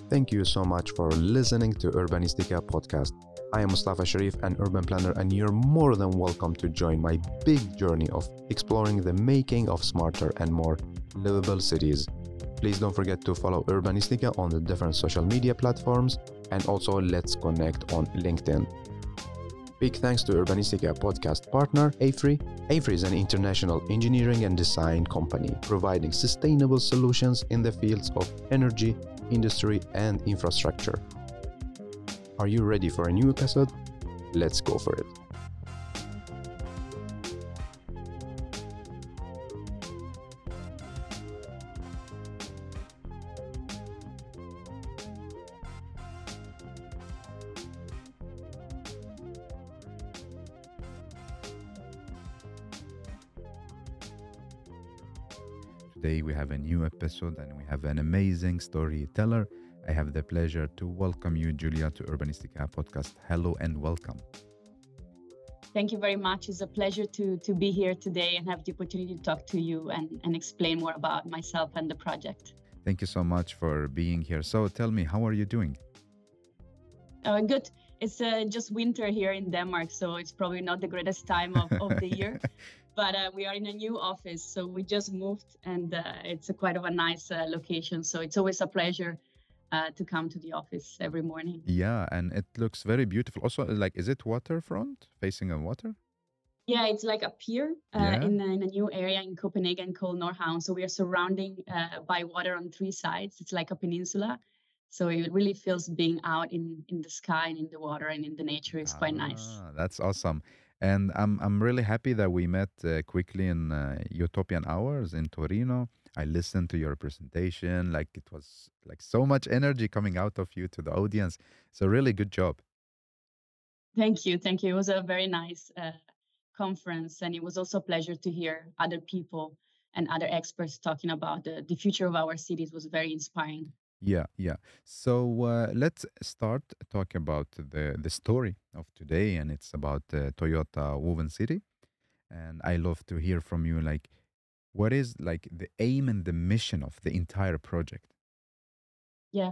Thank you so much for listening to Urbanistica podcast. I am Mustafa Sharif, an urban planner, and you're more than welcome to join my big journey of exploring the making of smarter and more livable cities. Please don't forget to follow Urbanistica on the different social media platforms, and also let's connect on LinkedIn. Big thanks to Urbanistica podcast partner AFRY. AFRY is an international engineering and design company providing sustainable solutions in the fields of energy, industry, and infrastructure. Are you ready for a new episode? Let's go for it. Today we have a new episode and we have an amazing storyteller. I have the pleasure to welcome you, Julia, to Urbanistica podcast. Hello and welcome. Thank you very much. It's a pleasure to be here today and have the opportunity to talk to you and explain more about myself and the project. Thank you so much for being here. So tell me, how are you doing? Good. It's just winter here in Denmark, so it's probably not the greatest time of the year. But we are in a new office, so we just moved, and it's quite of a nice location. So it's always a pleasure to come to the office every morning. Yeah, and it looks very beautiful. Also, is it waterfront, facing a water? Yeah, it's like a pier Yeah. in a new area in Copenhagen called Nordhavn. So we are surrounding by water on three sides. It's like a peninsula. So it really feels being out in the sky and in the water and in the nature is quite nice. That's awesome. And I'm really happy that we met quickly in Utopian Hours in Torino. I listened to your presentation, like it was like so much energy coming out of you to the audience. So really good job. Thank you. Thank you. It was a very nice conference. And it was also a pleasure to hear other people and other experts talking about the future of our cities. Was very inspiring. Yeah, yeah. So let's start talking about the story of today, and it's about Toyota Woven City. And I love to hear from you, like, what is like the aim and the mission of the entire project? Yeah,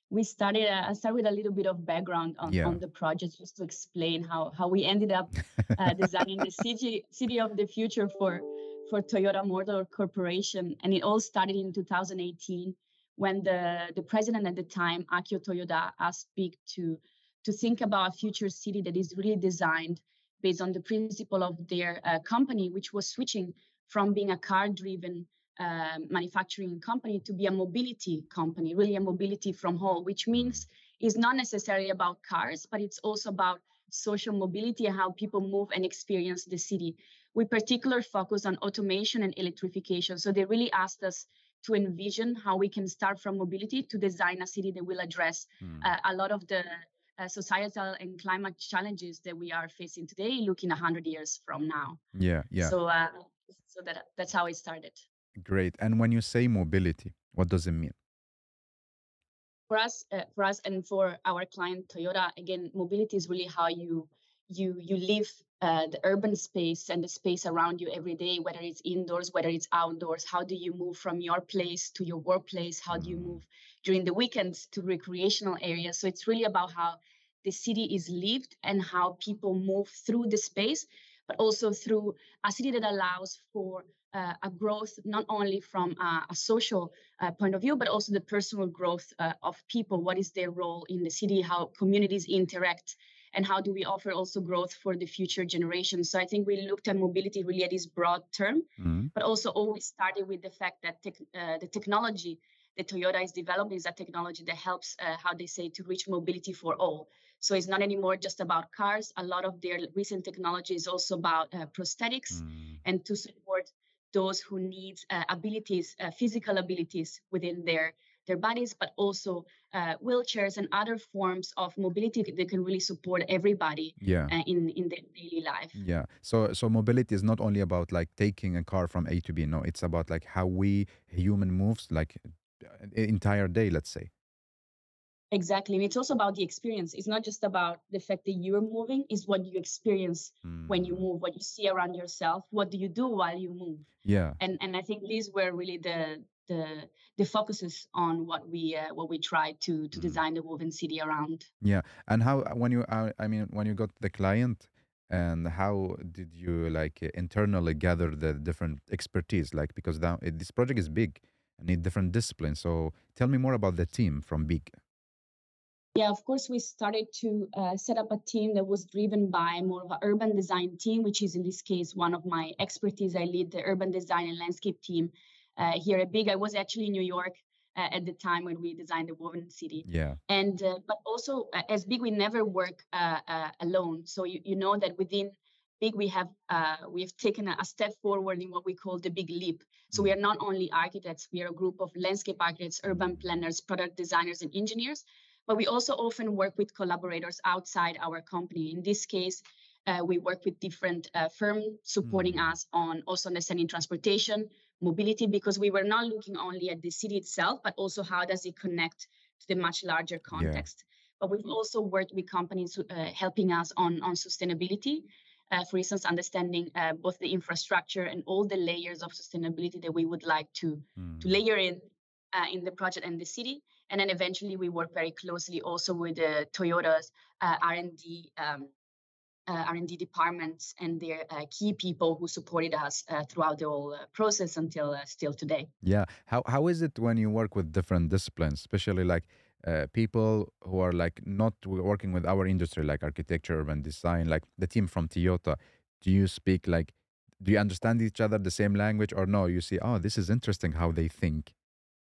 I started with a little bit of background Yeah. on the project just to explain how we ended up designing the city of the future for Toyota Motor Corporation. And it all started in 2018 when the president at the time, Akio Toyoda, asked Big to think about a future city that is really designed based on the principle of their company, which was switching from being a car-driven manufacturing company to be a mobility company, really a mobility from home, which means it's not necessarily about cars, but it's also about social mobility and how people move and experience the city. We particularly focus on automation and electrification. So they really asked us to envision how we can start from mobility to design a city that will address a lot of the societal and climate challenges that we are facing today, looking 100 years from now. Yeah, yeah. So that's how it started. Great. And when you say mobility, what does it mean? For us and for our client Toyota, again, mobility is really how you live the urban space and the space around you every day, whether it's indoors, whether it's outdoors. How do you move from your place to your workplace? How do you move during the weekends to recreational areas? So it's really about how the city is lived and how people move through the space, but also through a city that allows for a growth, not only from a social point of view, but also the personal growth of people. What is their role in the city? How communities interact? And how do we offer also growth for the future generations? So I think we looked at mobility really at this broad term, but also always started with the fact that the technology that Toyota is developing is a technology that helps, how they say, to reach mobility for all. So it's not anymore just about cars. A lot of their recent technology is also about prosthetics and to support those who need abilities, physical abilities within their bodies, but also wheelchairs and other forms of mobility that can really support everybody Yeah. in their daily life. Yeah. So mobility is not only about like taking a car from A to B. No, it's about like how we human moves like entire day, let's say. Exactly. And it's also about the experience. It's not just about the fact that you're moving, it's what you experience when you Mm. move, what you see around yourself, what do you do while you move. Yeah. And I think these were really the focuses on what we tried to Mm. design the woven city around. Yeah. And how when you I mean when you got the client, and how did you like internally gather the different expertise, like because this project is big and need different disciplines. So tell me more about the team from Big. Yeah, of course, we started to set up a team that was driven by more of an urban design team, which is in this case one of my expertise. I lead the urban design and landscape team here at Big. I was actually in New York at the time when we designed the woven city, Yeah. and but also as Big, we never work alone. So you know that within Big we've taken a step forward in what we call the Big Leap. So we Mm. are not only architects; we are a group of landscape architects, urban planners, product designers, and engineers, but we also often work with collaborators outside our company. In this case, we work with different firms supporting Mm. us on also understanding transportation, mobility, because we were not looking only at the city itself, but also how does it connect to the much larger Yeah. context. But we've also worked with companies helping us on sustainability. For instance, understanding both the infrastructure and all the layers of sustainability that we would like to Mm. layer in the project and the city. And then eventually we work very closely also with Toyota's R&D R&D departments and their key people who supported us throughout the whole process until still today. Yeah. How is it when you work with different disciplines, especially like people who are like not working with our industry, like architecture, urban design, like the team from Toyota? Do you speak like, do you understand each other the same language, or no? You see, oh, this is interesting how they think.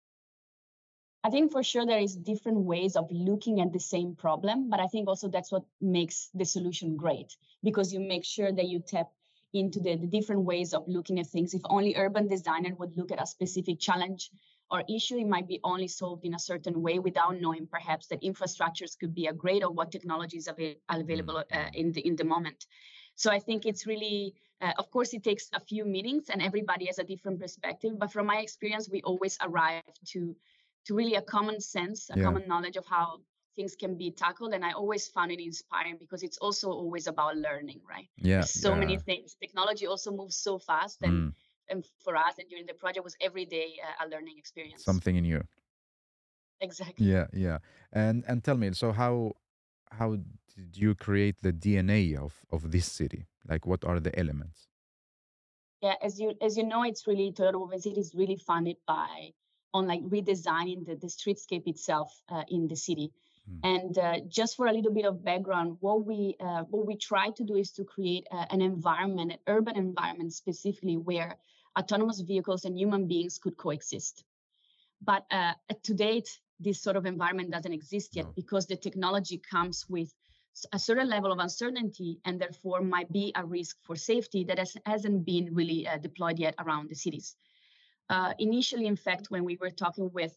I think for sure there is different ways of looking at the same problem, but I think also that's what makes the solution great, because you make sure that you tap into the different ways of looking at things. If only urban designer would look at a specific challenge or issue, it might be only solved in a certain way without knowing perhaps that infrastructures could be a great or what technologies are Mm. available in the moment. So I think it's really, of course, it takes a few meetings and everybody has a different perspective. But from my experience, we always arrive to really a common sense, a Yeah. common knowledge of how things can be tackled. And I always found it inspiring because it's also always about learning, right? Yeah. There's so many Yeah. things. Technology also moves so fast. Mm. And for us, and during the project was every day a learning experience. Something in you. Exactly. Yeah. Yeah. And tell me, so how did you create the DNA of this city? Like, what are the elements? Yeah, as you know, it's really Toyota Woven City is really funded by on like redesigning the streetscape itself in the city. Mm. And just for a little bit of background, what we try to do is to create an environment, an urban environment specifically, where autonomous vehicles and human beings could coexist. But to date, this sort of environment doesn't exist yet No. because the technology comes with a certain level of uncertainty and therefore might be a risk for safety that hasn't been really deployed yet around the cities. Initially, in fact, when we were talking with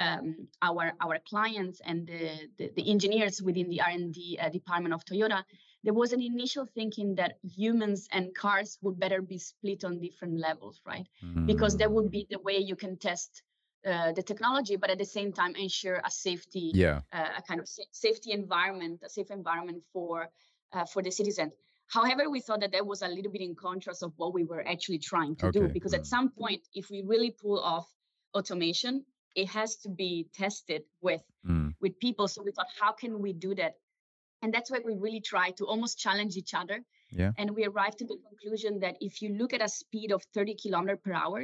our clients and the engineers within the R&D department of Toyota, there was an initial thinking that humans and cars would better be split on different levels, right? Because that Mm. would be the way you can test the technology, but at the same time ensure a safety, Yeah. a kind of safety environment, a safe environment for the citizens. However, we thought that that was a little bit in contrast of what we were actually trying to do, Okay. because at some point, if we really pull off automation, it has to be tested Mm. with people. So we thought, how can we do that? And that's why we really try to almost challenge each other. Yeah. And we arrived to the conclusion that if you look at a speed of 30 kilometers per hour,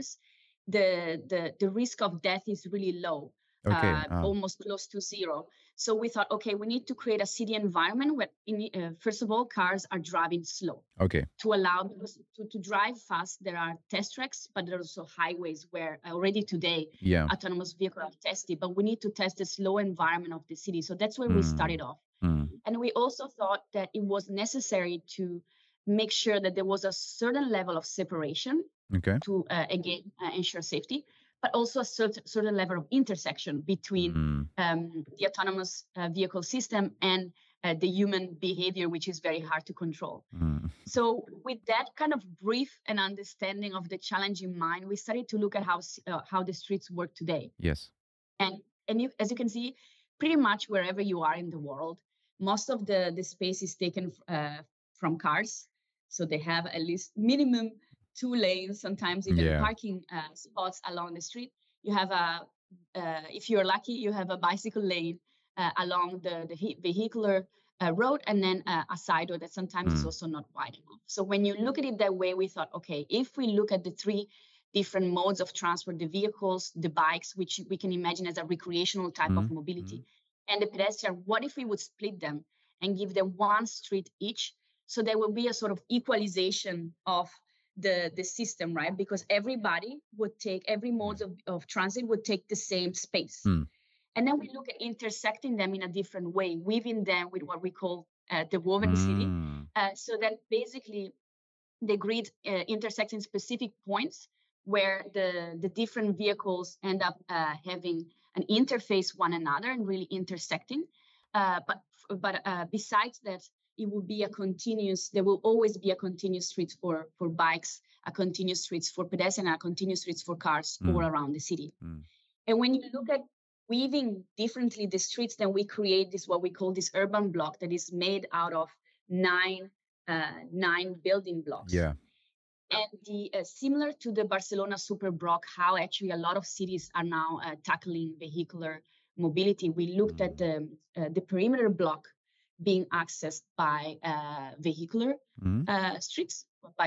the risk of death is really low, Okay. almost close to zero. So we thought, okay, we need to create a city environment where, first of all, cars are driving slow Okay. to allow because to drive fast. There are test tracks, but there are also highways where already today Yeah. autonomous vehicles are tested. But we need to test the slow environment of the city. So that's where we Mm. started off. Mm. And we also thought that it was necessary to make sure that there was a certain level of separation Okay. to again ensure safety, but also a certain level of intersection between Mm. the autonomous vehicle system and the human behavior, which is very hard to control. Mm. So, with that kind of brief and understanding of the challenge in mind, we started to look at how the streets work today. Yes. And as you can see, pretty much wherever you are in the world. Most of the space is taken from cars. So they have at least minimum 2 lanes, sometimes even Yeah. parking spots along the street. You have if you're lucky, you have a bicycle lane along the vehicular road, and then a side road that sometimes is also not wide enough. So when you look at it that way, we thought, okay, if we look at the three different modes of transport, the vehicles, the bikes, which we can imagine as a recreational type of mobility, and the pedestrian, what if we would split them and give them one street each? So there will be a sort of equalization of the system, right? Because everybody would take, every mode of transit would take the same space. And then we look at intersecting them in a different way, weaving them with what we call the woven city. So that basically the grid intersects in specific points where the different vehicles end up having an interface one another and really intersecting. But besides that, it will be a continuous, there will always be a continuous street for bikes, a continuous streets for pedestrians, and a continuous streets for cars all around the city. And when you look at weaving differently the streets, then we create this, what we call this urban block that is made out of nine building blocks. Yeah. And the similar to the Barcelona super block, how actually a lot of cities are now tackling vehicular mobility. We looked at the perimeter block being accessed by vehicular streets,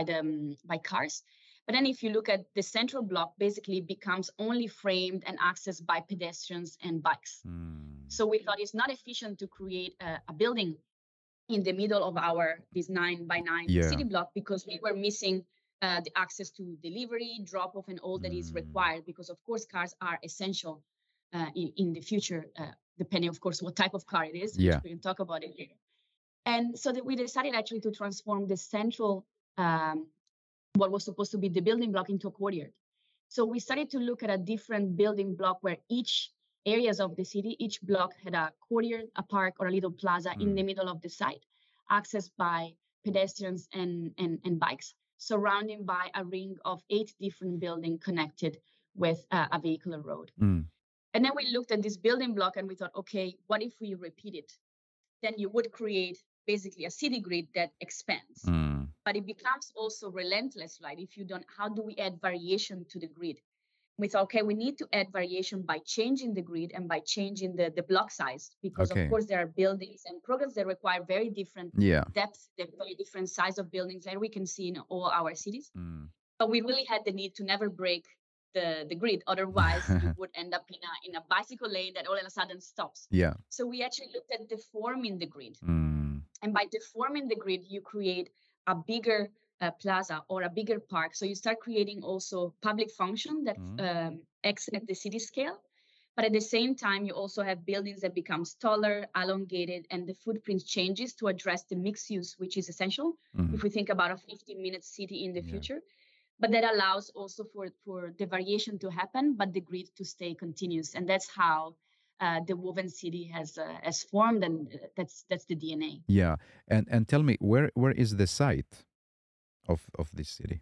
by cars. But then if you look at the central block, basically becomes only framed and accessed by pedestrians and bikes. So we thought it's not efficient to create a building in the middle of this 9x9 city block, because we were missing the access to delivery, drop-off, and all that is required, because of course cars are essential in the future, depending of course what type of car it is, which we can talk about it later. And so that we decided actually to transform the central what was supposed to be the building block into a courtyard. So we started to look at a different building block where each areas of the city, each block had a courtyard, a park, or a little plaza in the middle of the site, accessed by pedestrians and bikes, surrounded by a ring of 8 different buildings connected with a vehicular road. And then we looked at this building block and we thought, okay, what if we repeat it? Then you would create basically a city grid that expands. But it becomes also relentless, right? If you don't, how do we add variation to the grid? We thought, okay, we need to add variation by changing the grid and by changing the block size, because of course there are buildings and programs that require very different depth, very different size of buildings, and we can see in all our cities. But we really had the need to never break the grid. Otherwise, you would end up in a bicycle lane that all of a sudden stops. So we actually looked at deforming the grid. And by deforming the grid, you create a bigger plaza or a bigger park. So you start creating also public function that acts at the city scale. But at the same time, you also have buildings that become taller, elongated, and the footprint changes to address the mixed use, which is essential if we think about a 15-minute city in the future. But that allows also for the variation to happen, but the grid to stay continuous. And that's how the woven city has formed, and that's the DNA. Yeah, and tell me, where is the site of this city?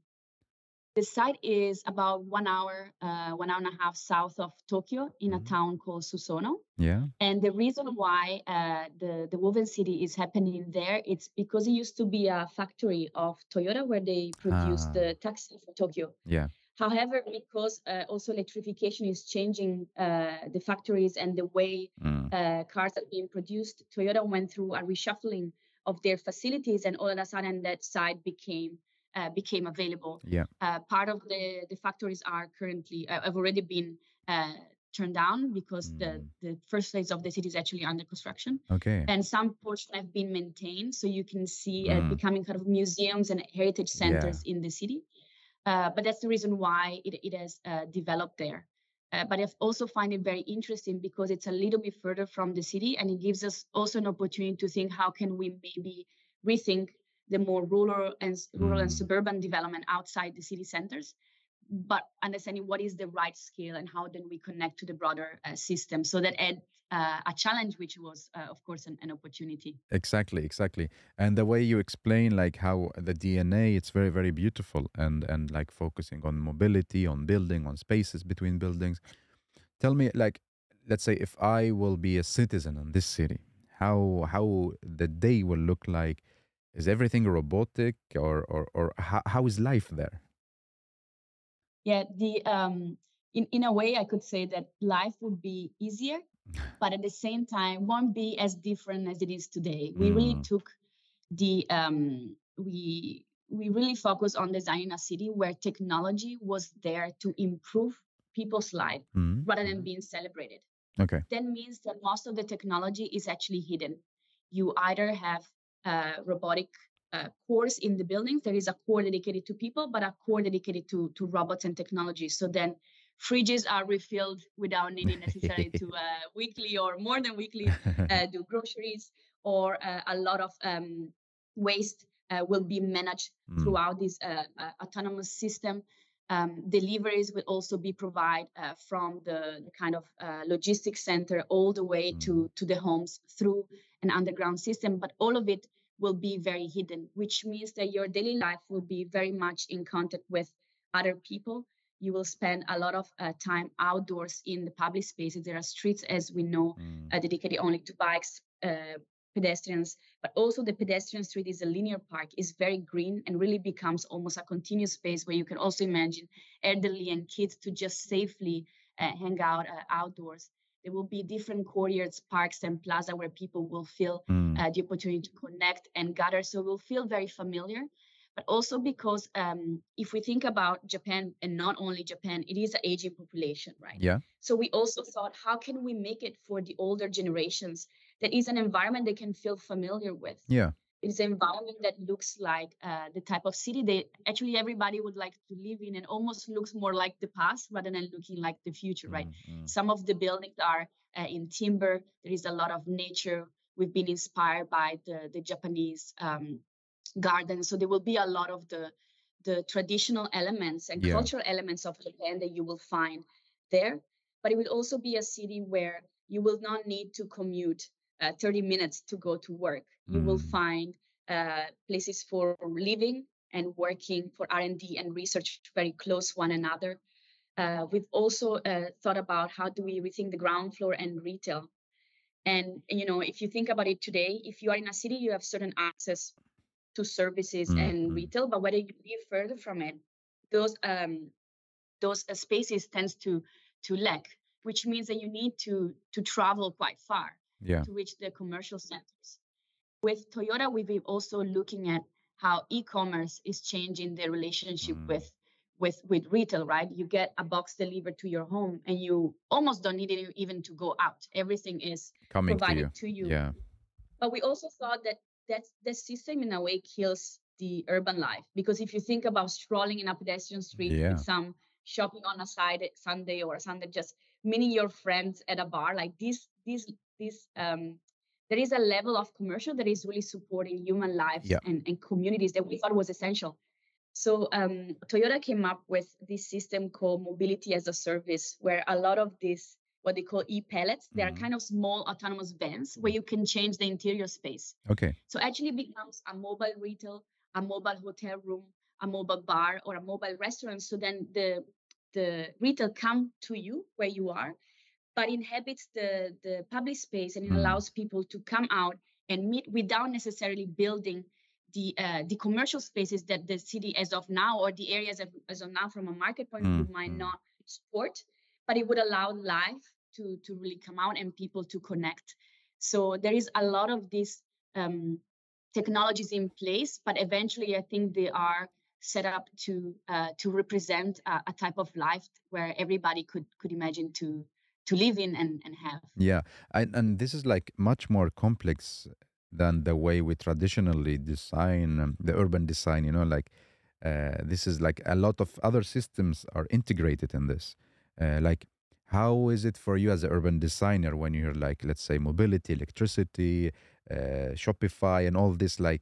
The site is about 1 hour, 1 hour and a half south of Tokyo, in a town called Susono. Yeah. And the reason why the woven city is happening there, it's because it used to be a factory of Toyota where they produced the taxi for Tokyo. Yeah. However, because also electrification is changing the factories and the way cars are being produced, Toyota went through a reshuffling of their facilities, and all of a sudden that site became available. Yeah. Part of the factories are currently have already been turned down because the first phase of the city is actually under construction. Okay. And some portions have been maintained, so you can see becoming kind of museums and heritage centers in the city. But that's the reason why it has developed there. But I also find it very interesting because it's a little bit further from the city, and it gives us also an opportunity to think how can we maybe rethink the more rural and suburban development outside the city centers, but understanding what is the right scale and how then we connect to the broader system. So that had a challenge, which was, of course, an opportunity. Exactly. And the way you explain, like how the DNA, it's very, very beautiful, and like focusing on mobility, on building, on spaces between buildings. Tell me, like, let's say if I will be a citizen in this city, how the day will look like? Is everything robotic, or how is life there? Yeah, the in a way I could say that life would be easier, but at the same time won't be as different as it is today. We really Mm, took the we really focus on designing a city where technology was there to improve people's life mm, rather than being celebrated. okay. That means that most of the technology is actually hidden. You either have robotic cores in the buildings. There is a core dedicated to people, but a core dedicated to robots and technology. So then fridges are refilled without needing necessarily to weekly or more than weekly do groceries, or a lot of waste will be managed Mm, throughout this autonomous system. Deliveries will also be provided from the kind of logistics center all the way mm, to the homes through an underground system, but all of it will be very hidden, which means that your daily life will be very much in contact with other people. You will spend a lot of time outdoors in the public spaces. There are streets, as we know, mm, dedicated only to bikes, pedestrians, but also the pedestrian street is a linear park, is very green and really becomes almost a continuous space where you can also imagine elderly and kids to just safely hang out outdoors. There will be different courtyards, parks, and plaza where people will feel mm. the opportunity to connect and gather. So we'll feel very familiar. But also because if we think about Japan, and not only Japan, it is an aging population, right? Yeah, So we also thought, how can we make it for the older generations that is an environment they can feel familiar with? yeah. It's an environment that looks like the type of city that actually everybody would like to live in, and almost looks more like the past rather than looking like the future, right? Mm, mm. Some of the buildings are in timber. There is a lot of nature. We've been inspired by the Japanese garden. So there will be a lot of the traditional elements and Yeah. cultural elements of Japan that you will find there. But it will also be a city where you will not need to commute 30 minutes to go to work. You will Mm, find places for living and working for R&D and research very close one another. We've also thought about how do we rethink the ground floor and retail. And you know, if you think about it today, if you are in a city, you have certain access to services mm, and mm. retail, but whether you live further from it, those spaces tends to lack, which means that you need to travel quite far Yeah. to reach the commercial centers. With Toyota, we've been also looking at how e-commerce is changing the relationship Mm. with retail, right? You get a box delivered to your home and you almost don't need it even to go out. Everything is Coming to provided you. to you. Yeah. But we also thought that that system in a way kills the urban life, because if you think about strolling in a pedestrian street with Yeah. some shopping on a side Sunday or a Sunday, just meeting your friends at a bar, like this, there is a level of commercial that is really supporting human lives Yeah. and communities that we thought was essential. So Toyota came up with this system called mobility as a service, where a lot of these, what they call e-pellets, they are Mm. kind of small autonomous vans where you can change the interior space. Okay. So actually becomes a mobile retail, a mobile hotel room, a mobile bar, or a mobile restaurant. So then the retail come to you where you are, but inhabits the public space, and it Mm. allows people to come out and meet without necessarily building the commercial spaces that the city as of now, or the areas as of now from a market point of view, Mm. might Mm. not support, but it would allow life to really come out and people to connect. So there is a lot of these technologies in place, but eventually I think they are set up to represent a type of life where everybody could imagine to live in and have. Yeah. And this is like much more complex than the way we traditionally design the urban design, like this is like a lot of other systems are integrated in this. Like, how is it for you as an urban designer when you're like, let's say, mobility, electricity, Shopify, and all this? Like,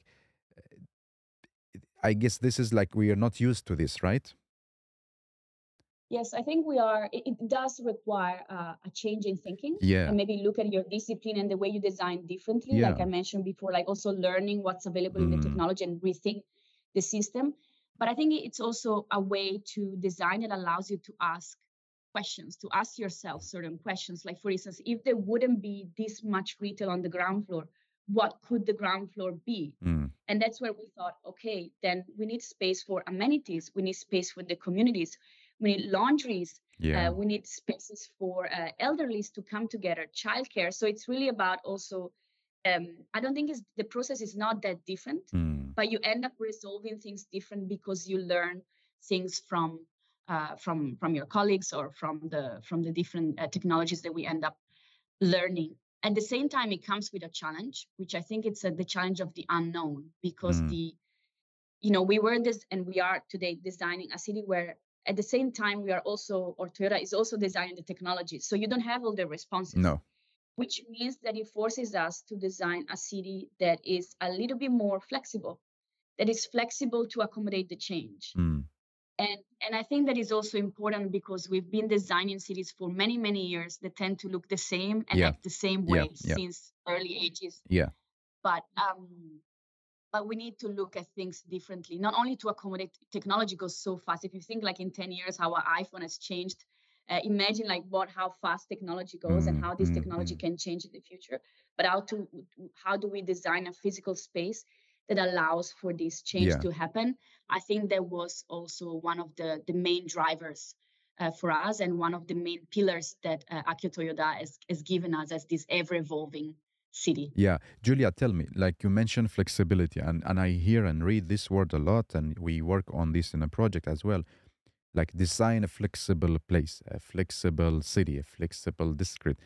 I guess this is like we are not used to this, right? Yes, I think we are. It does require a change in thinking, Yeah. and maybe look at your discipline and the way you design differently. Like Yeah. I mentioned before, like also learning what's available in the Mm. technology and rethink the system. But I think it's also a way to design that allows you to ask questions, to ask yourself certain questions. Like, for instance, if there wouldn't be this much retail on the ground floor, what could the ground floor be? Mm. And that's where we thought, okay, then we need space for amenities. We need space for the communities. We need laundries. Yeah. We need spaces for elderlies to come together, childcare. So it's really about also, I don't think the process is not that different, Mm. but you end up resolving things different because you learn things from your colleagues or from the different technologies that we end up learning. At the same time, it comes with a challenge, which I think it's the challenge of the unknown, because Mm. we were this and we are today designing a city where at the same time we are also, or Toyota is also designing the technology. So you don't have all the responses. No. Which means that it forces us to design a city that is a little bit more flexible, that is flexible to accommodate the change. Mm. And I think that is also important because we've been designing cities for many, many years that tend to look the same and Yeah. act the same Yeah. way Yeah. since early ages. Yeah. But we need to look at things differently, not only to accommodate technology goes so fast. If you think like in 10 years, how our iPhone has changed, imagine like how fast technology goes and Mm. how this Mm. technology Mm. can change in the future. But how do we design a physical space that allows for this change Yeah. to happen? I think that was also one of the main drivers for us, and one of the main pillars that Akio Toyoda has given us as this ever-evolving city. Yeah. Julia, tell me, like you mentioned flexibility, and I hear and read this word a lot, and we work on this in a project as well. Like design a flexible place, a flexible city, a flexible district.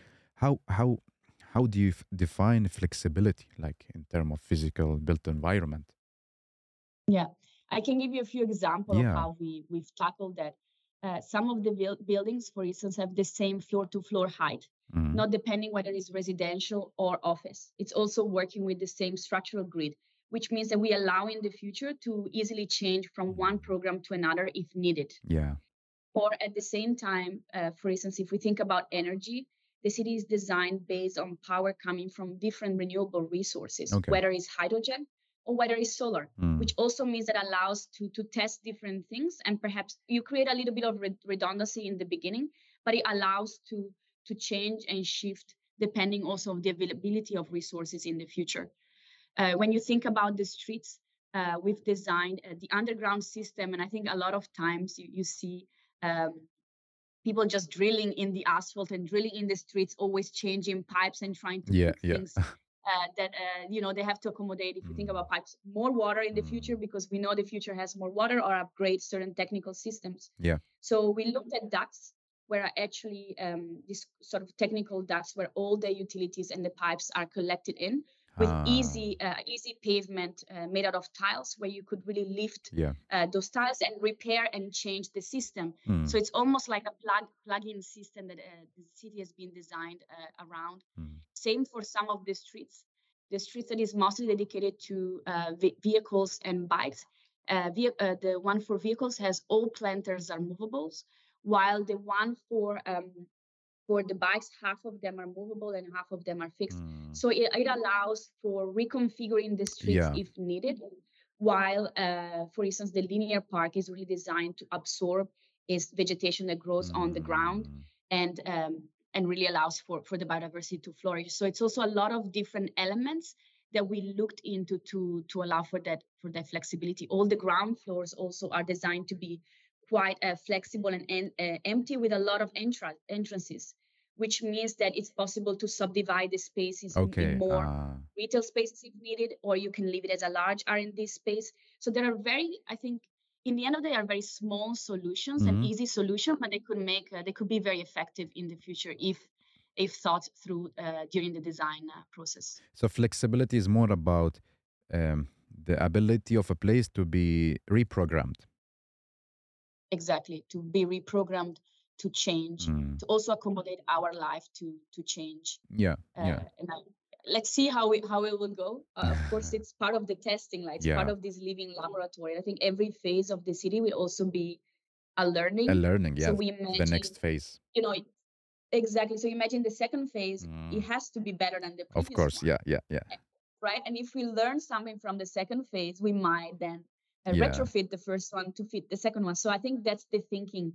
How do you define flexibility, like in terms of physical built environment? Yeah, I can give you a few examples of Yeah. how we've tackled that. Some of the buildings, for instance, have the same floor-to-floor height, Mm. not depending whether it's residential or office. It's also working with the same structural grid, which means that we allow in the future to easily change from one program to another if needed. Yeah. Or at the same time, for instance, if we think about energy, the city is designed based on power coming from different renewable resources, Okay. whether it's hydrogen or whether it's solar, Mm. which also means that allows to test different things. And perhaps you create a little bit of redundancy in the beginning, but it allows to change and shift depending also on the availability of resources in the future. When you think about the streets, we've designed the underground system. And I think a lot of times you see people just drilling in the asphalt and drilling in the streets, always changing pipes and trying to Yeah. put Yeah. things that they have to accommodate. If you think Mm. about pipes, more water in the future, Mm. because we know the future has more water, or upgrade certain technical systems. Yeah. So we looked at ducts, where are actually these sort of technical ducts where all the utilities and the pipes are collected in, with Ah. easy pavement made out of tiles, where you could really lift Yeah. those tiles and repair and change the system. Mm. So it's almost like a plug-in system that the city has been designed around. Mm. Same for some of the streets. The streets that is mostly dedicated to vehicles and bikes. The one for vehicles has all planters are movables, while the one for the bikes, half of them are movable and half of them are fixed. Mm. So it allows for reconfiguring the streets Yeah. if needed. While, for instance, the linear park is really designed to absorb its vegetation that grows on the ground, Mm. and really allows for the biodiversity to flourish. So it's also a lot of different elements that we looked into to allow for that flexibility. All the ground floors also are designed to be quite flexible and empty, with a lot of entrances, which means that it's possible to subdivide the spaces Okay. in more retail spaces if needed, or you can leave it as a large R&D space. So there are I think, in the end of the day, are very small solutions and Mhm. easy solutions, but they could be very effective in the future if thought through during the design process. So flexibility is more about the ability of a place to be reprogrammed. Exactly, to be reprogrammed, to change, Mm. to also accommodate our life to change. Yeah. Yeah. Let's see how it will go. Of course, it's part of the testing, like it's Yeah. part of this living laboratory. I think every phase of the city will also be a learning. A learning. So Yeah. we The imagine, next phase. Exactly. So imagine the second phase, Mm. it has to be better than the previous Of course. one, Yeah. Yeah. Yeah. right? And if we learn something from the second phase, we might then Yeah. retrofit the first one to fit the second one. So I think that's the thinking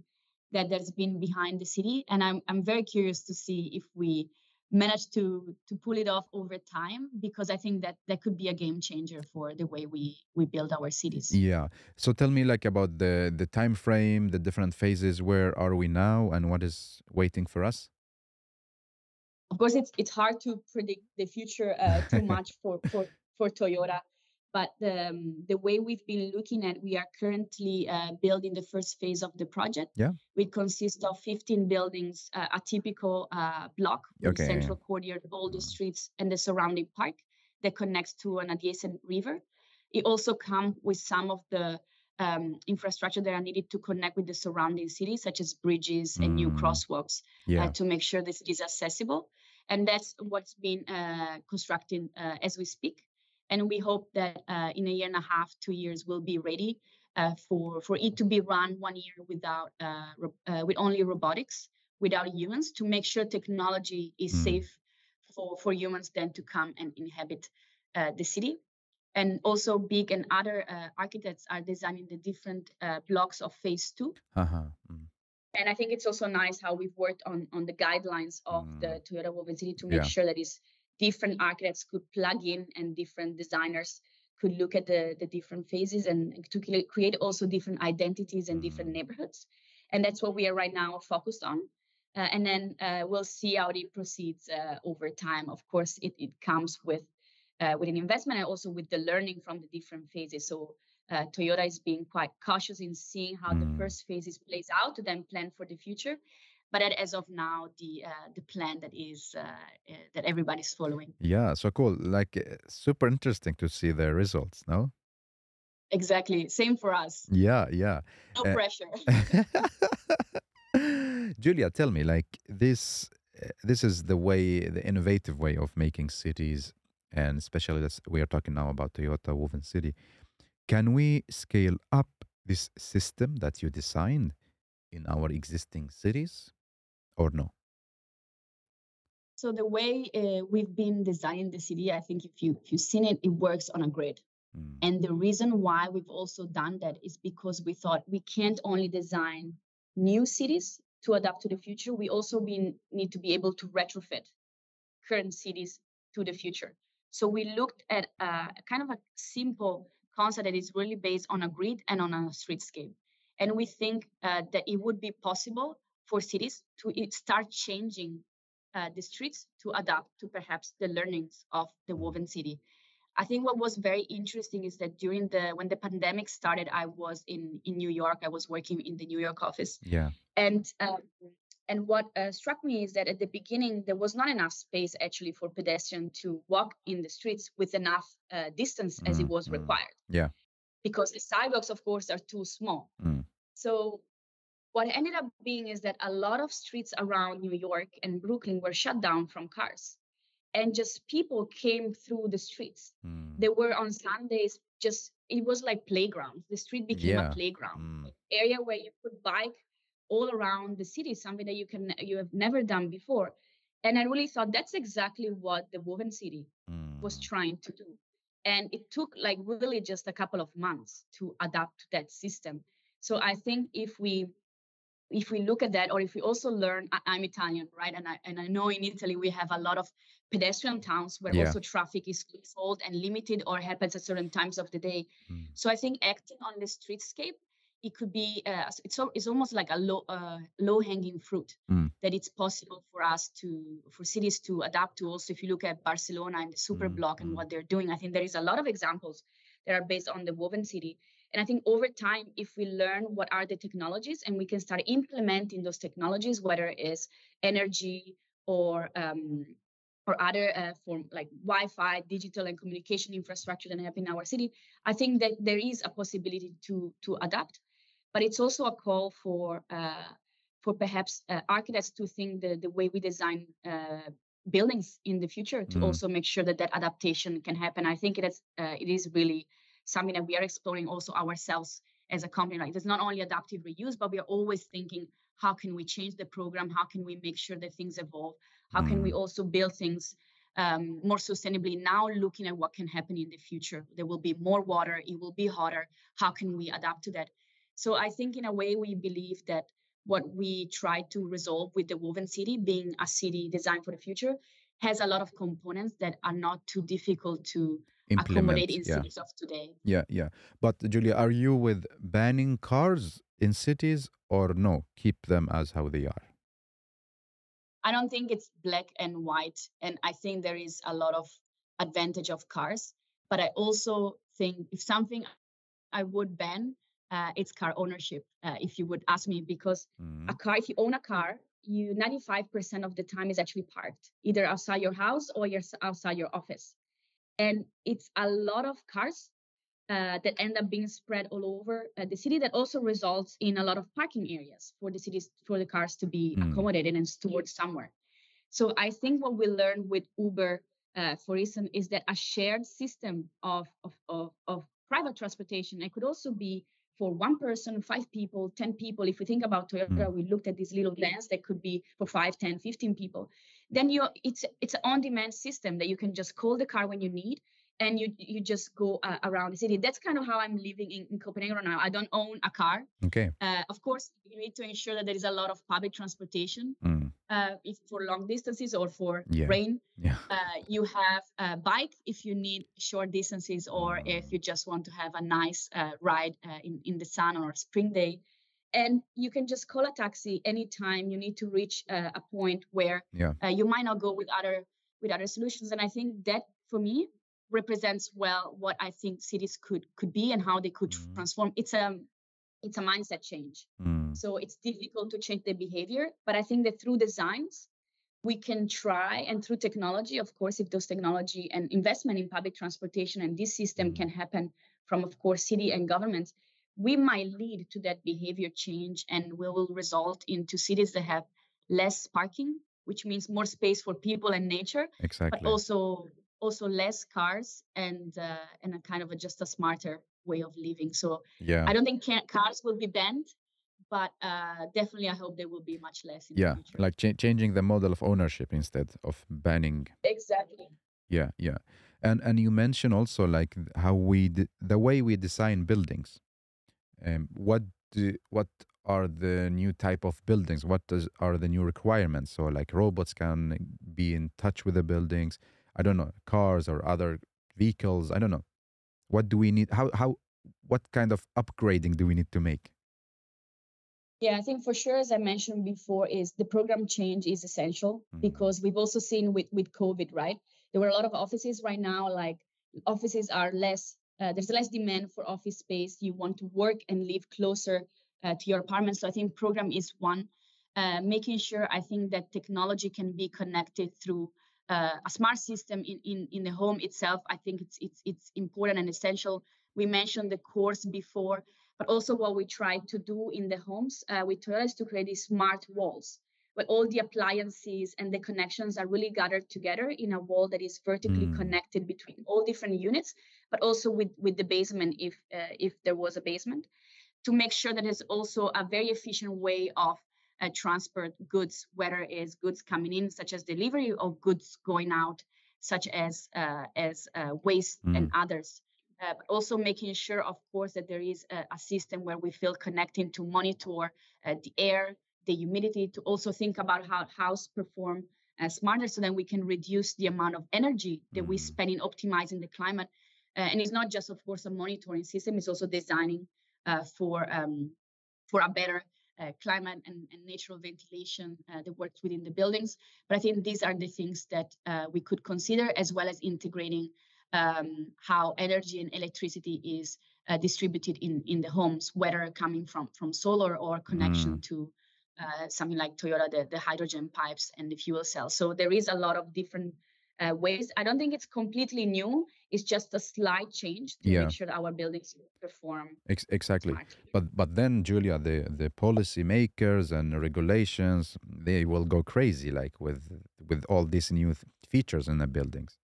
that there's been behind the city. And I'm very curious to see if we manage to pull it off over time, because I think that that could be a game changer for the way we build our cities. Yeah. So tell me like about the time frame, the different phases. Where are we now, and what is waiting for us? Of course, it's hard to predict the future too much for Toyota, but the way we've been looking at, we are currently building the first phase of the project, Yeah. which consists of 15 buildings, a typical block with Okay. central courtyard, all the streets, and the surrounding park that connects to an adjacent river. It also comes with some of the infrastructure that are needed to connect with the surrounding cities, such as bridges and new Mm, crosswalks, yeah. to make sure this is accessible. And that's what's been constructed as we speak. And we hope that in a year and a half, 2 years, we'll be ready for it to be run 1 year without with only robotics, without humans, to make sure technology is Mm, safe for humans then to come and inhabit the city. And also, Big and other architects are designing the different blocks of phase two. haha. Mm, And I think it's also nice how we've worked on the guidelines of mm, the Toyota Woven City to make yeah. sure that is different architects could plug in and different designers could look at the different phases and to create also different identities and different Mm, neighborhoods. And that's what we are right now focused on. And then we'll see how it proceeds over time. Of course, it comes with an investment and also with the learning from the different phases. So Toyota is being quite cautious in seeing how the mm. first phases plays out to then plan for the future. But as of now, the plan that is that everybody's following. Yeah. So cool. Like super interesting to see the results. No. Exactly, same for us. Yeah. Yeah. No Uh, pressure. Julia, tell me, like this is the way, the innovative way of making cities, and especially this, we are talking now about Toyota Woven City. Can we scale up this system that you designed in our existing cities, or no? So the way we've been designing the city, I think if you've seen it, it works on a grid. Mm, And the reason why we've also done that is because we thought we can't only design new cities to adapt to the future. We also need to be able to retrofit current cities to the future. So we looked at kind of a simple concept that is really based on a grid and on a streetscape. And we think that it would be possible for cities to start changing the streets to adapt to perhaps the learnings of the mm, woven city. I think what was very interesting is that during when the pandemic started, I was in New York. I was working in the New York office, yeah. and what struck me is that at the beginning there was not enough space actually for pedestrians to walk in the streets with enough distance as it Mm, was mm, required, yeah. because the sidewalks, of course, are too small. Mm, So what ended up being is that a lot of streets around New York and Brooklyn were shut down from cars, and just people came through the streets. mm, They were on Sundays, just it was like playground. The street became a yeah. playground, Mm, area where you could bike all around the city, something that you have never done before. And I really thought that's exactly what the Woven City was mm, trying to do. And it took like really just a couple of months to adapt to that system. So I think if we look at that, or if we also learn, I'm Italian, right? And I know in Italy we have a lot of pedestrian towns where yeah. also traffic is controlled and limited or happens at certain times of the day. Mm, So I think acting on the streetscape, it could be it's almost like a low hanging fruit mm, that it's possible for cities to adapt to. Also, if you look at Barcelona and the super mm, block and mm, what they're doing, I think there is a lot of examples that are based on the woven city. And I think over time, if we learn what are the technologies and we can start implementing those technologies, whether it is energy or other form like Wi-Fi, digital and communication infrastructure that have in our city, I think that there is a possibility to adapt. But it's also a call for perhaps architects to think the way we design buildings in the future to mm, also make sure that that adaptation can happen. I think it is really something that we are exploring also ourselves as a company. Like, there's not only adaptive reuse, but we are always thinking, how can we change the program? How can we make sure that things evolve? How can we mm, also build things more sustainably now, looking at what can happen in the future? There will be more water, it will be hotter. How can we adapt to that? So I think in a way we believe that what we try to resolve with the Woven City, being a city designed for the future, has a lot of components that are not too difficult to accommodate Implement. in Yeah. cities of today. Yeah. Yeah. But Julia, are you with banning cars in cities or no? Keep them as how they are. I don't think it's black and white. And I think there is a lot of advantage of cars. But I also think if something I would ban, it's car ownership, if you would ask me, because a Mm. car, if you own a car, you 95% of the time is actually parked, either outside your house or you're outside your office. And it's a lot of cars that end up being spread all over the city. That also results in a lot of parking areas for the cities, for the cars to be Mm. accommodated and stored somewhere. So I think what we learned with Uber, for instance, is that a shared system of private transportation, it could also be for one person, 5 people, 10 people. If we think about Toyota, Mm. we looked at these little vans that could be for 5, 10, 15 people. Then it's an on-demand system that you can just call the car when you need, and you just go around the city. That's kind of how I'm living in Copenhagen right now. I don't own a car. Okay. Of course, you need to ensure that there is a lot of public transportation Mm. if for long distances or for Yeah. rain. Yeah. You have a bike if you need short distances, or if Mm. you just want to have a nice ride in the sun or a spring day. And you can just call a taxi anytime you need to reach a point where Yeah. you might not go with other solutions. And I think that for me represents well what I think cities could be and how they could Mm. transform. It's a mindset change. Mm. So it's difficult to change the behavior, but I think that through designs, we can try, and through technology, of course, if those technology and investment in public transportation and this system Mm. can happen from, of course, city and governments, we might lead to that behavior change, and we will result into cities that have less parking, which means more space for people and nature, but Exactly. also less cars and a kind of just a smarter way of living. So Yeah. I don't think cars will be banned, but definitely I hope they will be much less in the Yeah. future. Like changing the model of ownership instead of banning. Exactly. Yeah. Yeah. And you mentioned also like how the way we design buildings. What are the new type of buildings? Are the new requirements? So like robots can be in touch with the buildings. I don't know, cars or other vehicles. I don't know. What do we need? What kind of upgrading do we need to make? Yeah, I think for sure, as I mentioned before, is the program change is essential, because we've also seen with COVID, right? There were a lot of offices right now, like offices are less, there's less demand for office space. You want to work and live closer to your apartment. So I think program is one. Making sure, I think, that technology can be connected through a smart system in the home itself. I think it's important and essential. We mentioned the cores before, but also what we try to do in the homes with Toyota is to create these smart walls where all the appliances and the connections are really gathered together in a wall that is vertically Mm. connected between all different units, but also with the basement if there was a basement, to make sure that it's also a very efficient way of transport goods, whether it's goods coming in, such as delivery, or goods going out, such as waste and Mm. others. But also making sure, of course, that there is a system where we feel connecting to monitor the air, the humidity, to also think about how house perform smarter, so then we can reduce the amount of energy that we Mm. spend in optimizing the climate. And it's not just, of course, a monitoring system; it's also designing for a better climate and natural ventilation that works within the buildings. But I think these are the things that we could consider, as well as integrating how energy and electricity is distributed in the homes, whether coming from solar or connection Mm. to something like Toyota, the hydrogen pipes and the fuel cells. So there is a lot of different ways. I don't think it's completely new. It's just a slight change to Yeah. make sure that our buildings perform Exactly. smartly. But then, Julia, the policy makers and regulations, they will go crazy like with all these new features in the buildings.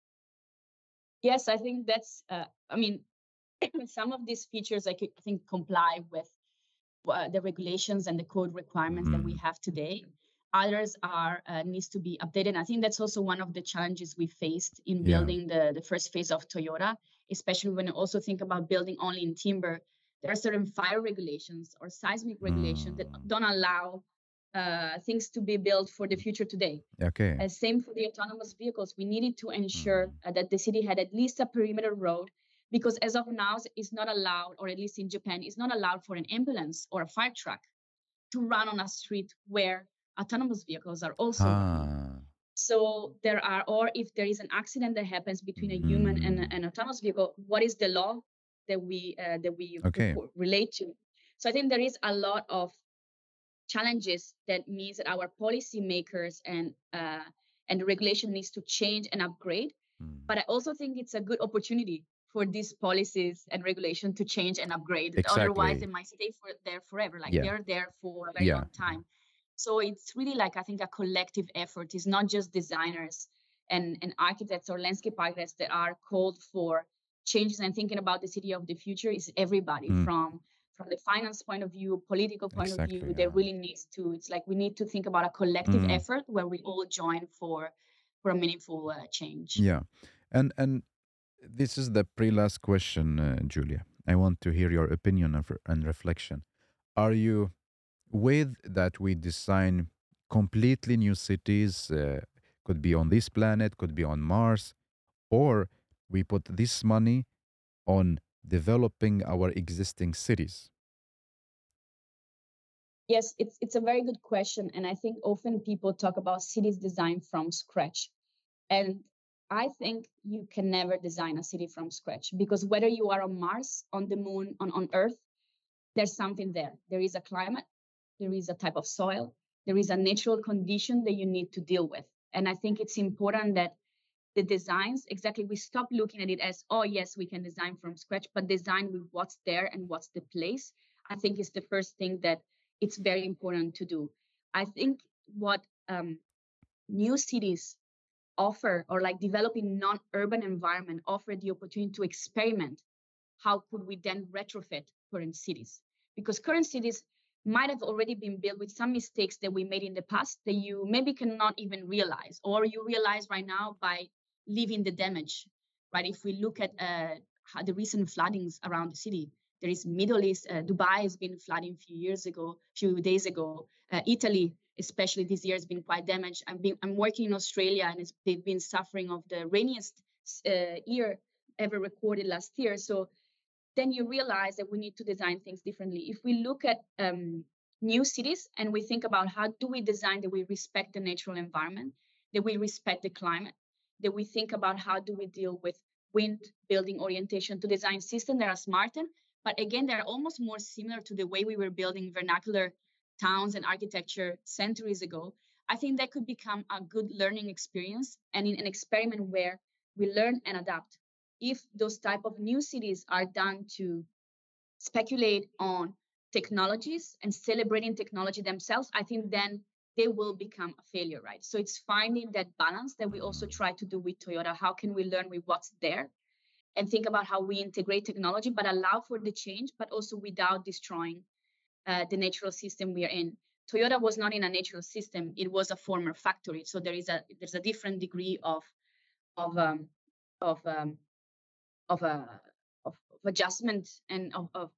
Yes, I think that's, I mean, some of these features I think comply with the regulations and the code requirements that we Mm. have today. Others are needs to be updated. I think that's also one of the challenges we faced in Yeah. building the first phase of Toyota, especially when you also think about building only in timber. there are certain fire regulations or seismic regulations that Mm. don't allow things to be built for the future today. Okay. Same for the autonomous vehicles. We needed to ensure Mm. that the city had at least a perimeter road, because as of now, it's not allowed, or at least in Japan, it's not allowed for an ambulance or a fire truck to run on a street where autonomous vehicles are also running. Ah. So there are, or if there is an accident that happens between a human and Mm. an autonomous vehicle, what is the law that we Okay. relate to? So I think there is a lot of challenges that means that our policymakers and the regulation needs to change and upgrade. Mm. But I also think it's a good opportunity for these policies and regulation to change and upgrade. Otherwise, they Exactly. might stay there forever. Like Yeah. they're there for a very Yeah. long time. So it's really like, I think, a collective effort. It's not just designers and architects or landscape architects that are called for changes and thinking about the city of the future. It's everybody Mm. from the finance point of view, political point of Exactly. view. There Yeah. really needs to. It's like we need to think about a collective Mm. effort where we all join for a meaningful change. Yeah. And this is the pre-last question, Julia. I want to hear your opinion and reflection. Are you with that we design completely new cities? Could be on this planet, could be on Mars, or we put this money on developing our existing cities? Yes, it's a very good question, and I think often people talk about cities designed from scratch. And I think you can never design a city from scratch, because whether you are on Mars, on the moon, on Earth, there's something there. There is a climate, there is a type of soil, there is a natural condition that you need to deal with. And I think it's important that the designs, exactly, we stop looking at it as, oh, yes, we can design from scratch, but design with what's there and what's the place. I think is the first thing that it's very important to do. I think what new cities offer, or like developing non-urban environment, offer the opportunity to experiment. How could we then retrofit current cities? Because current cities might have already been built with some mistakes that we made in the past that you maybe cannot even realize, or you realize right now by living the damage, right? If we look at the recent floodings around the city, there is Middle East, Dubai has been flooding few days ago. Italy, especially this year, has been quite damaged. I'm working in Australia, and they've been suffering of the rainiest year ever recorded last year. So then you realize that we need to design things differently. If we look at new cities and we think about how do we design that we respect the natural environment, that we respect the climate, that we think about how do we deal with wind building orientation to design systems that are smarter, but again, they're almost more similar to the way we were building vernacular towns and architecture centuries ago. I think that could become a good learning experience and in an experiment where we learn and adapt. If those type of new cities are done to speculate on technologies and celebrating technology themselves, I think then they will become a failure, right? So it's finding that balance that we also Mm. try to do with Toyota. How can we learn with what's there and think about how we integrate technology, but allow for the change, but also without destroying the natural system we are in. Toyota was not in a natural system; it was a former factory. So there's a different degree of um, of um, of of adjustment and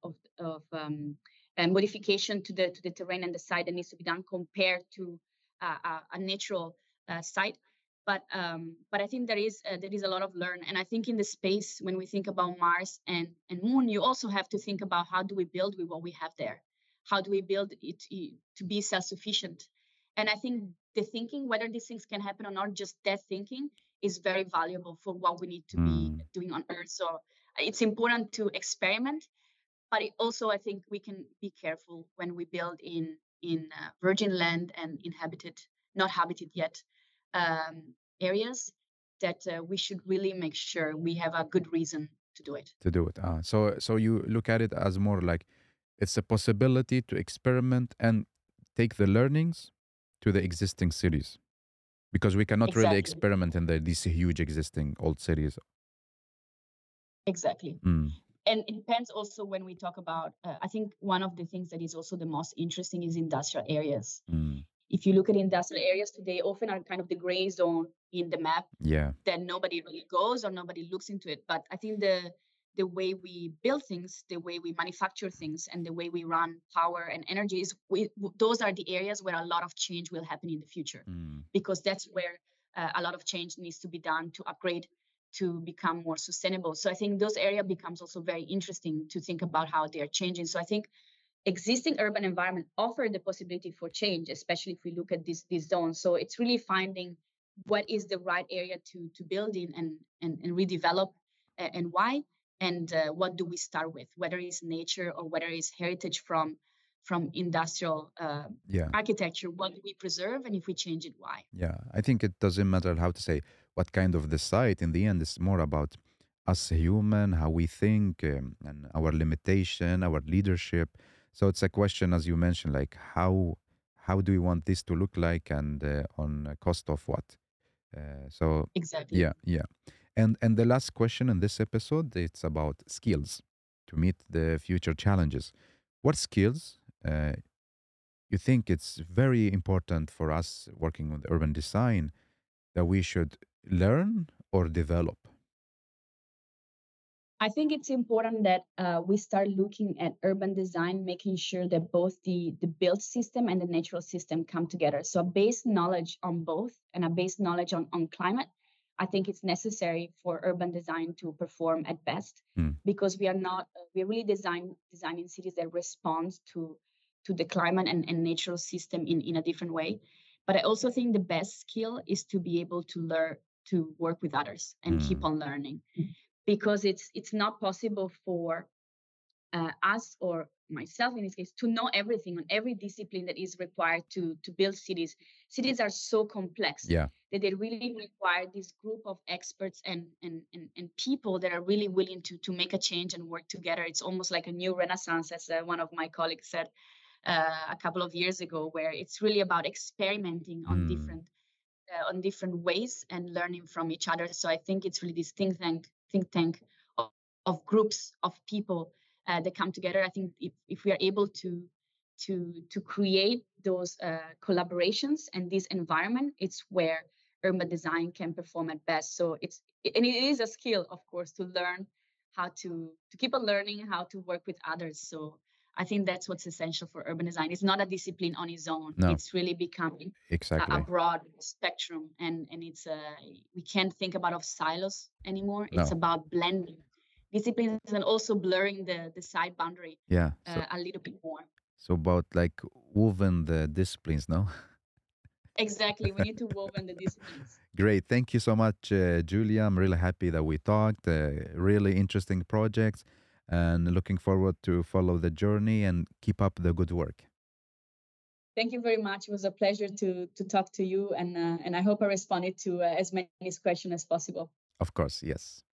and modification to the terrain and the site that needs to be done compared to a natural site. But I think there is a lot of learn, and I think in the space when we think about Mars and Moon, you also have to think about how do we build with what we have there, how do we build it to be self-sufficient, and I think the thinking whether these things can happen or not, just that thinking is very valuable for what we need to be Mm. doing on Earth. So it's important to experiment, but it also I think we can be careful when we build in virgin land and inhabited, not habited yet areas. That we should really make sure we have a good reason to do it. To do it. So you look at it as more like it's a possibility to experiment and take the learnings to the existing cities because we cannot really Exactly, experiment in these huge existing old cities. exactly. Mm. And it depends also when we talk about. I think one of the things that is also the most interesting is industrial areas. Mm. If you look at industrial areas today, often are kind of the gray zone in the map Yeah. that nobody really goes or nobody looks into it. But I think the way we build things, the way we manufacture things, and the way we run power and energy is those are the areas where a lot of change will happen in the future, Mm. because that's where a lot of change needs to be done to upgrade, to become more sustainable. So I think those area becomes also very interesting to think about how they are changing. So I think existing urban environment offer the possibility for change, especially if we look at these zones. So it's really finding what is the right area to build in and redevelop, and why, and what do we start with, whether it's nature or whether it's heritage from industrial Yeah. architecture. What do we preserve, and if we change it, why? Yeah, I think it doesn't matter how to say what kind of the site. In the end, it's more about us human, how we think, and our limitation, our leadership. So it's a question, as you mentioned, like how do we want this to look like, and on a cost of what? So Exactly. yeah, yeah. And the last question in this episode, it's about skills to meet the future challenges. What skills you think it's very important for us working with urban design that we should learn or develop? I think it's important that we start looking at urban design, making sure that both the built system and the natural system come together. So a base knowledge on both and a base knowledge on climate, I think it's necessary for urban design to perform at best, Mm. because we are not we're really designing cities that respond to the climate and natural system in a different way. But I also think the best skill is to be able to learn to work with others and keep Mm. on learning, because it's not possible for us, or myself in this case, to know everything on every discipline that is required to build cities. Cities are so complex Yeah. that they really require this group of experts and people that are really willing to make a change and work together. It's almost like a new renaissance, as one of my colleagues said a couple of years ago, where it's really about experimenting Mm. on different ways and learning from each other. So I think it's really this think tank of groups of people that come together. I think if we are able to create those collaborations and this environment, it's where urban design can perform at best. So and it is a skill, of course, to learn how to keep on learning how to work with others. So I think that's what's essential for urban design. It's not a discipline on its own. No, It's really becoming a exactly. broad spectrum, and it's we can't think about of silos anymore. It's No. about blending disciplines and also blurring the side boundary Yeah. So a little bit more. about like woven the disciplines, no? Exactly, we need to woven the disciplines. Great. Thank you so much, Julia. I'm really happy that we talked. Really interesting projects, and looking forward to follow the journey and keep up the good work. Thank you very much. It was a pleasure to talk to you, and I hope I responded to as many questions as possible. Of course, yes.